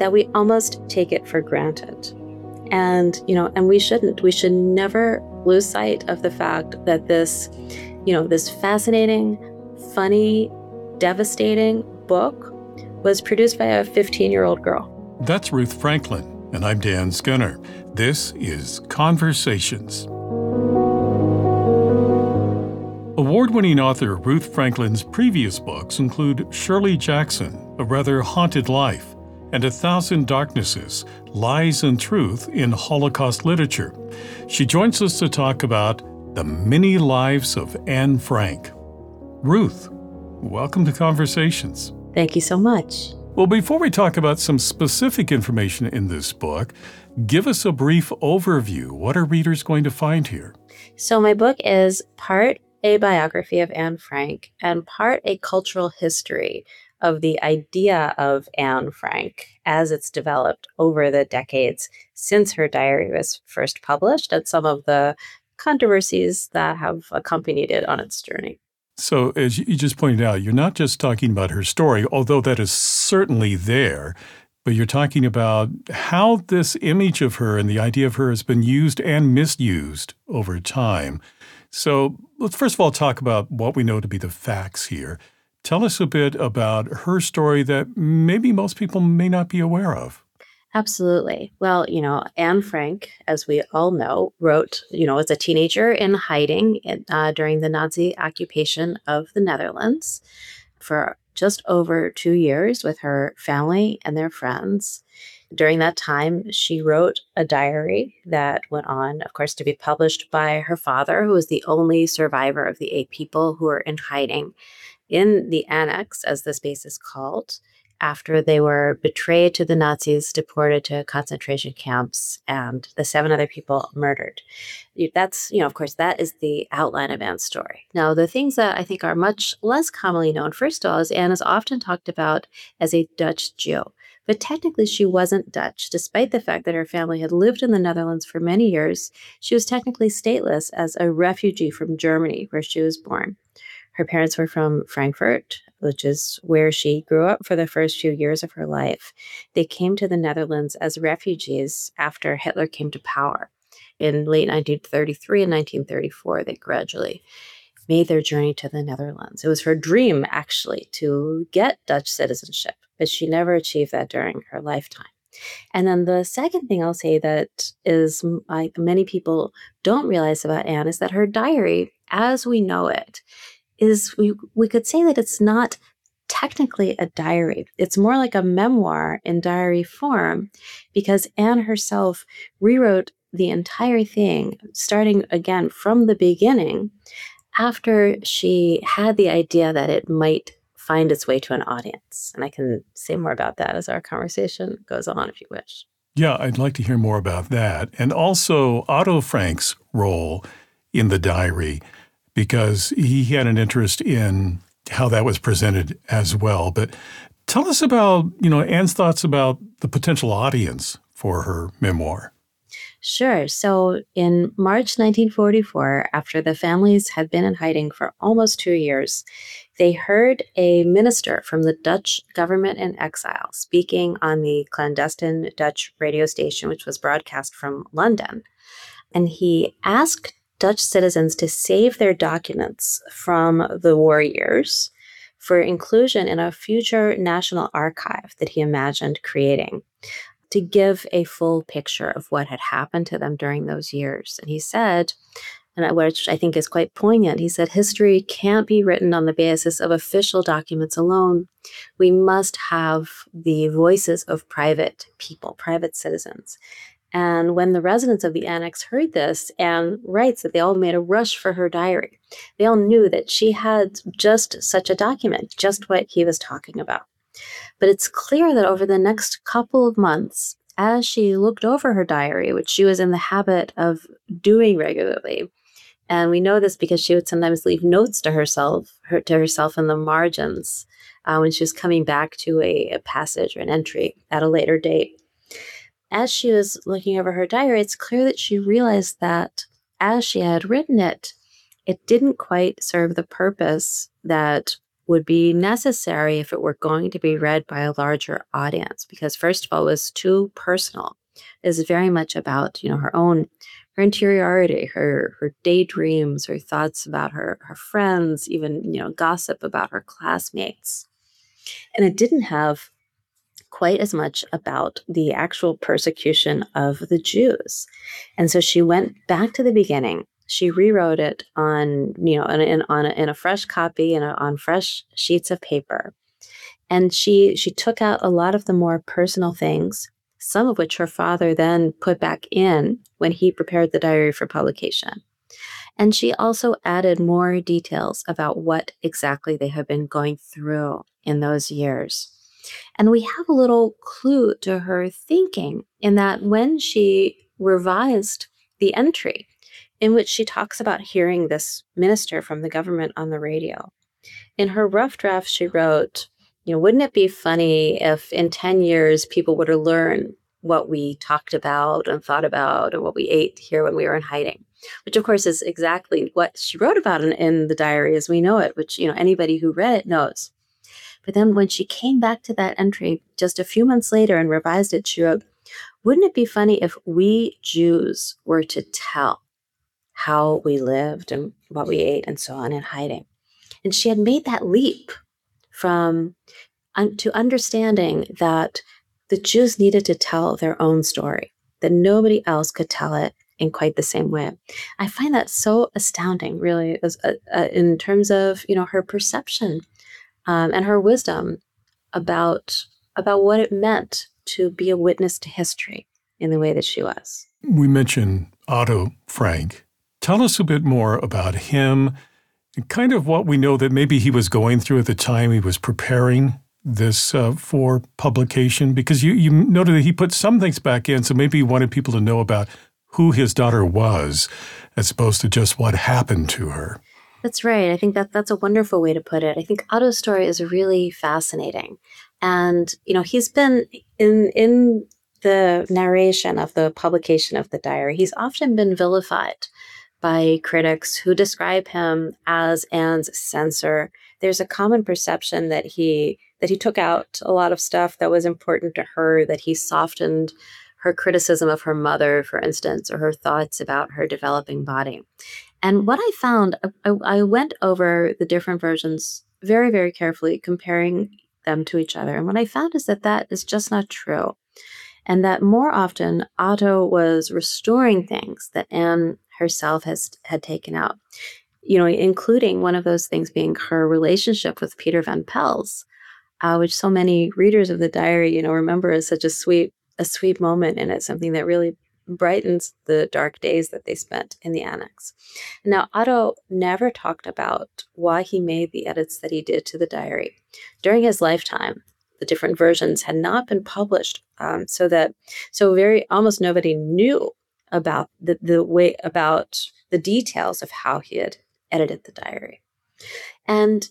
that we almost take it for granted. And we shouldn't. We should never lose sight of the fact that this fascinating, funny, devastating book was produced by a 15-year-old girl. That's Ruth Franklin, and I'm Dan Skinner. This is Conversations. Award-winning author Ruth Franklin's previous books include Shirley Jackson, A Rather Haunted Life, and 1,000 Darknesses, Lies and Truth in Holocaust Literature. She joins us to talk about the many lives of Anne Frank. Ruth, welcome to Conversations. Thank you so much. Well, before we talk about some specific information in this book, give us a brief overview. What are readers going to find here? So my book is part a biography of Anne Frank and part a cultural history of the idea of Anne Frank as it's developed over the decades since her diary was first published and some of the controversies that have accompanied it on its journey. So as you just pointed out, you're not just talking about her story, although that is certainly there, but you're talking about how this image of her and the idea of her has been used and misused over time. So let's first of all talk about what we know to be the facts here. Tell us a bit about her story that maybe most people may not be aware of. Absolutely. Well, Anne Frank, as we all know, wrote, as a teenager in hiding during the Nazi occupation of the Netherlands for just over 2 years with her family and their friends. During that time, she wrote a diary that went on, of course, to be published by her father, who was the only survivor of the 8 people who were in hiding in the Annex, as the space is called, after they were betrayed to the Nazis, deported to concentration camps, and the 7 other people murdered. That's, of course, that is the outline of Anne's story. Now, the things that I think are much less commonly known, first of all, is Anne is often talked about as a Dutch Jew. But technically, she wasn't Dutch. Despite the fact that her family had lived in the Netherlands for many years, she was technically stateless as a refugee from Germany, where she was born. Her parents were from Frankfurt, which is where she grew up for the first few years of her life. They came to the Netherlands as refugees after Hitler came to power. In late 1933 and 1934, they gradually made their journey to the Netherlands. It was her dream, actually, to get Dutch citizenship, but she never achieved that during her lifetime. And then the second thing I'll say that is many people don't realize about Anne is that her diary, as we know it, is we could say that it's not technically a diary. It's more like a memoir in diary form because Anne herself rewrote the entire thing, starting again from the beginning, after she had the idea that it might find its way to an audience. And I can say more about that as our conversation goes on, if you wish. Yeah, I'd like to hear more about that. And also Otto Frank's role in the diary, because he had an interest in how that was presented as well. But tell us about, Anne's thoughts about the potential audience for her memoir. Sure. So in March 1944, after the families had been in hiding for almost 2 years, they heard a minister from the Dutch government in exile speaking on the clandestine Dutch radio station, which was broadcast from London. And he asked Dutch citizens to save their documents from the war years for inclusion in a future national archive that he imagined creating, to give a full picture of what had happened to them during those years. And he said, and which I think is quite poignant, he said, history can't be written on the basis of official documents alone. We must have the voices of private people, private citizens. And when the residents of the Annex heard this, Anne writes that they all made a rush for her diary. They all knew that she had just such a document, just what he was talking about. But it's clear that over the next couple of months, as she looked over her diary, which she was in the habit of doing regularly, and we know this because she would sometimes leave notes to herself in the margins when she was coming back to a passage or an entry at a later date. As she was looking over her diary, it's clear that she realized that as she had written it, it didn't quite serve the purpose that would be necessary if it were going to be read by a larger audience, because first of all, it was too personal. It was very much about, her interiority, her daydreams, her thoughts about her friends, even, gossip about her classmates. And it didn't have quite as much about the actual persecution of the Jews. And so she went back to the beginning. She rewrote it on, in a fresh copy and on fresh sheets of paper. And she took out a lot of the more personal things, some of which her father then put back in when he prepared the diary for publication. And she also added more details about what exactly they had been going through in those years. And we have a little clue to her thinking in that when she revised the entry in which she talks about hearing this minister from the government on the radio, in her rough draft, she wrote, wouldn't it be funny if in 10 years people were to learn what we talked about and thought about and what we ate here when we were in hiding? Which, of course, is exactly what she wrote about in the diary as we know it, which, anybody who read it knows. But then when she came back to that entry just a few months later and revised it, she wrote, wouldn't it be funny if we Jews were to tell how we lived and what we ate and so on in hiding? And she had made that leap from to understanding that the Jews needed to tell their own story, that nobody else could tell it in quite the same way. I find that so astounding, really, in terms of her perception and her wisdom about what it meant to be a witness to history in the way that she was. We mentioned Otto Frank. Tell us a bit more about him and kind of what we know that maybe he was going through at the time he was preparing this for publication, because you noted that he put some things back in, so maybe he wanted people to know about who his daughter was as opposed to just what happened to her. That's right. I think that's a wonderful way to put it. I think Otto's story is really fascinating. And, he's been in the narration of the publication of the diary, he's often been vilified by critics who describe him as Anne's censor. There's a common perception that he took out a lot of stuff that was important to her, that he softened her criticism of her mother, for instance, or her thoughts about her developing body. And what I found, I went over the different versions very, very carefully, comparing them to each other. And what I found is that is just not true. And that more often, Otto was restoring things that Anne herself had taken out, including one of those things being her relationship with Peter Van Pels, which so many readers of the diary, remember as such a sweet moment in it, something that really brightens the dark days that they spent in the annex. Now, Otto never talked about why he made the edits that he did to the diary. During his lifetime, the different versions had not been published, so almost nobody knew about the details of how he had edited the diary. And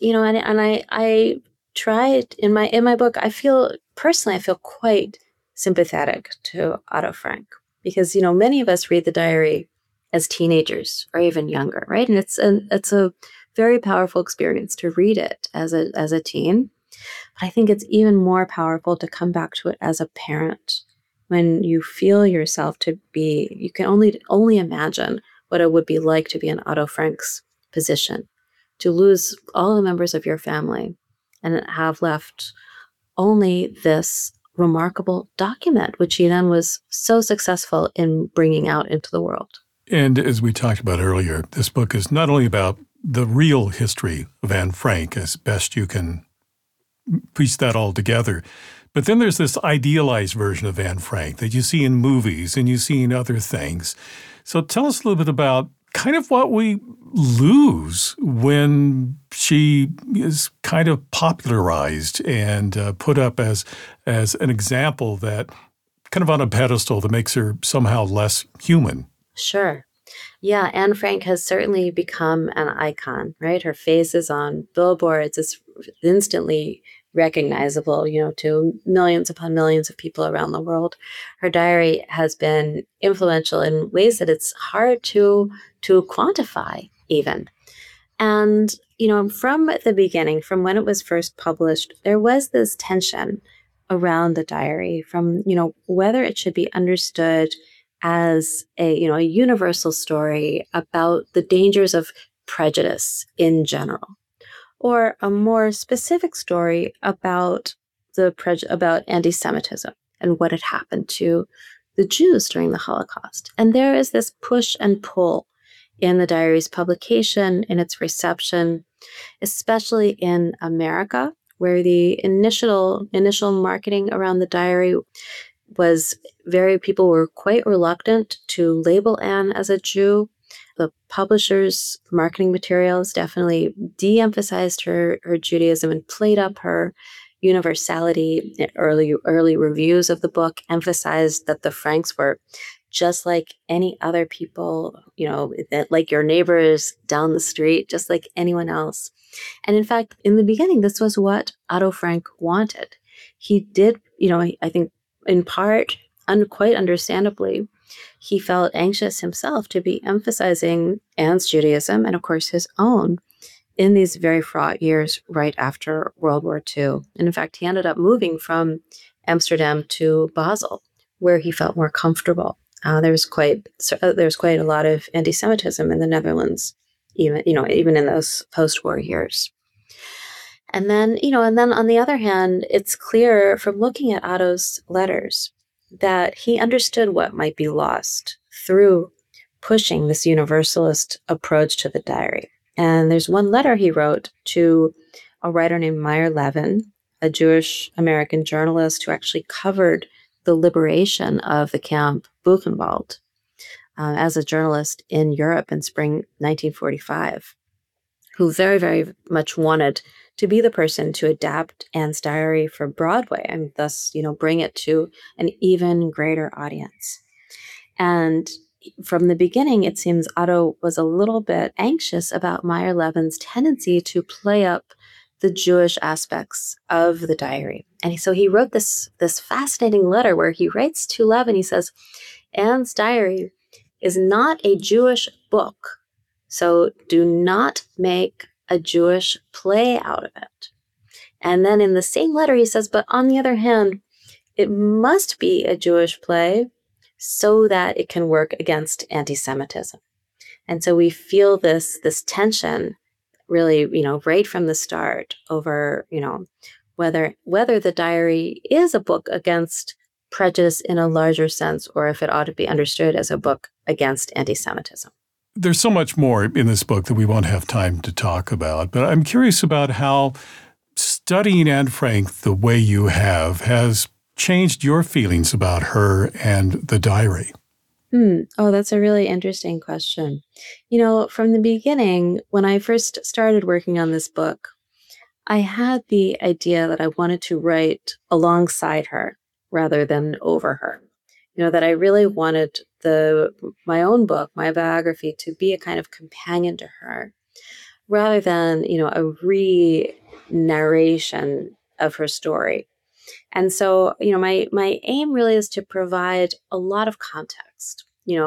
I tried in my book. I feel quite sympathetic to Otto Frank, because many of us read the diary as teenagers or even younger, right? And it's a very powerful experience to read it as a teen. But I think it's even more powerful to come back to it as a parent, when you feel yourself you can only imagine what it would be like to be in Otto Frank's position, to lose all the members of your family and have left only this remarkable document, which he then was so successful in bringing out into the world. And as we talked about earlier, this book is not only about the real history of Anne Frank, as best you can piece that all together, but then there's this idealized version of Anne Frank that you see in movies and you see in other things. So tell us a little bit about kind of what we lose when she is kind of popularized and put up as an example that kind of on a pedestal that makes her somehow less human. Sure. Yeah, Anne Frank has certainly become an icon, right? Her face is on billboards. It's instantly recognizable, to millions upon millions of people around the world. Her diary has been influential in ways that it's hard to quantify even. And, from the beginning, from when it was first published, there was this tension around the diary from, whether it should be understood as a universal story about the dangers of prejudice in general, or a more specific story about about anti-Semitism and what had happened to the Jews during the Holocaust. And there is this push and pull in the diary's publication, in its reception, especially in America, where the initial marketing around the diary was people were quite reluctant to label Anne as a Jew. The publisher's marketing materials definitely de-emphasized her Judaism and played up her universality. Early reviews of the book emphasized that the Franks were just like any other people, like your neighbors down the street, just like anyone else. And in fact, in the beginning, this was what Otto Frank wanted. He did, I think in part, quite understandably, he felt anxious himself to be emphasizing Anne's Judaism and, of course, his own in these very fraught years right after World War II. And in fact, he ended up moving from Amsterdam to Basel, where he felt more comfortable. There's quite a lot of anti-Semitism in the Netherlands, even in those post-war years. And then on the other hand, it's clear from looking at Otto's letters that he understood what might be lost through pushing this universalist approach to the diary. And there's one letter he wrote to a writer named Meyer Levin, a Jewish American journalist who actually covered the liberation of the camp Buchenwald as a journalist in Europe in spring 1945, who very, very much wanted to be the person to adapt Anne's diary for Broadway and thus, bring it to an even greater audience. And from the beginning, it seems Otto was a little bit anxious about Meyer Levin's tendency to play up the Jewish aspects of the diary. And so he wrote this fascinating letter where he writes to Levin, he says, Anne's diary is not a Jewish book, so do not make a Jewish play out of it. And then in the same letter, he says, but on the other hand, it must be a Jewish play so that it can work against anti-Semitism. And so we feel this tension really, right from the start over, whether the diary is a book against prejudice in a larger sense, or if it ought to be understood as a book against anti-Semitism. There's so much more in this book that we won't have time to talk about, but I'm curious about how studying Anne Frank the way you have has changed your feelings about her and the diary. Oh, that's a really interesting question. From the beginning, when I first started working on this book, I had the idea that I wanted to write alongside her rather than over her. That I really wanted my own book, my biography, to be a kind of companion to her, rather than, a re-narration of her story. And so, my aim really is to provide a lot of context.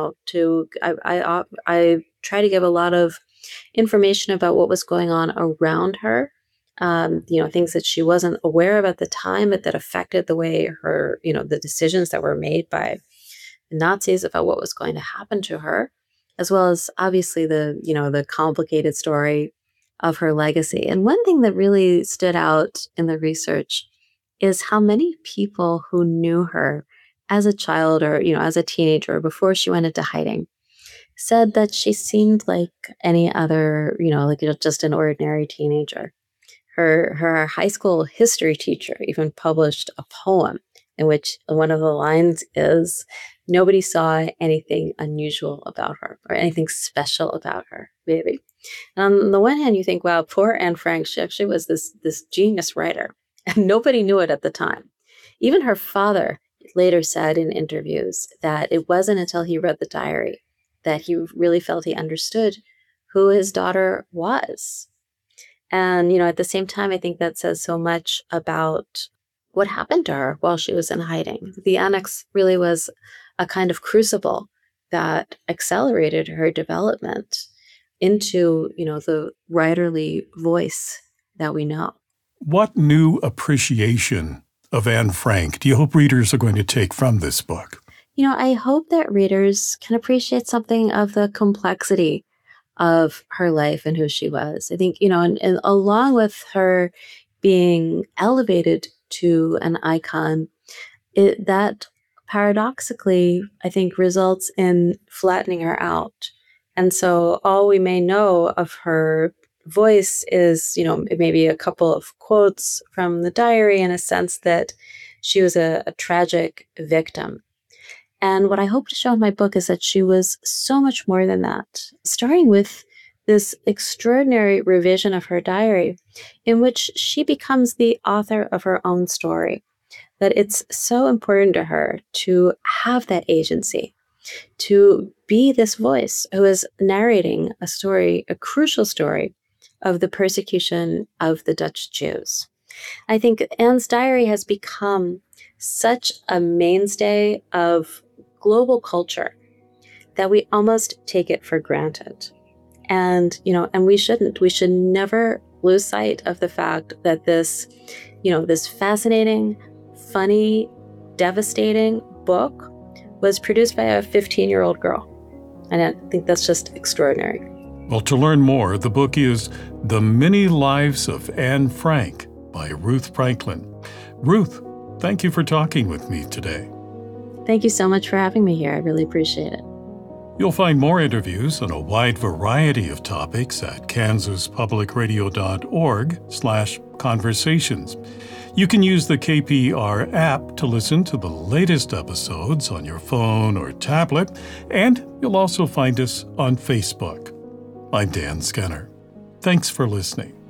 I try to give a lot of information about what was going on around her. Things that she wasn't aware of at the time, but that affected the way the decisions that were made by the Nazis about what was going to happen to her, as well as obviously the complicated story of her legacy. And one thing that really stood out in the research is how many people who knew her as a child or, as a teenager before she went into hiding said that she seemed like any other, just an ordinary teenager. Her high school history teacher even published a poem in which one of the lines is, nobody saw anything unusual about her or anything special about her, maybe. And on the one hand, you think, wow, poor Anne Frank, she actually was this genius writer, and nobody knew it at the time. Even her father later said in interviews that it wasn't until he read the diary that he really felt he understood who his daughter was. And, at the same time, I think that says so much about what happened to her while she was in hiding. The annex really was a kind of crucible that accelerated her development into, the writerly voice that we know. What new appreciation of Anne Frank do you hope readers are going to take from this book? I hope that readers can appreciate something of the complexity of her life and who she was. I think, and along with her being elevated to an icon, that paradoxically, I think, results in flattening her out. And so all we may know of her voice is, maybe a couple of quotes from the diary, in a sense that she was a tragic victim. And what I hope to show in my book is that she was so much more than that, starting with this extraordinary revision of her diary in which she becomes the author of her own story, that it's so important to her to have that agency, to be this voice who is narrating a story, a crucial story of the persecution of the Dutch Jews. I think Anne's diary has become such a mainstay of global culture that we almost take it for granted. And, and we shouldn't. We should never lose sight of the fact that this, this fascinating, funny, devastating book was produced by a 15-year-old girl. And I think that's just extraordinary. Well, to learn more, the book is The Many Lives of Anne Frank by Ruth Franklin. Ruth, thank you for talking with me today. Thank you so much for having me here. I really appreciate it. You'll find more interviews on a wide variety of topics at kansaspublicradio.org/conversations. You can use the KPR app to listen to the latest episodes on your phone or tablet, and you'll also find us on Facebook. I'm Dan Skinner. Thanks for listening.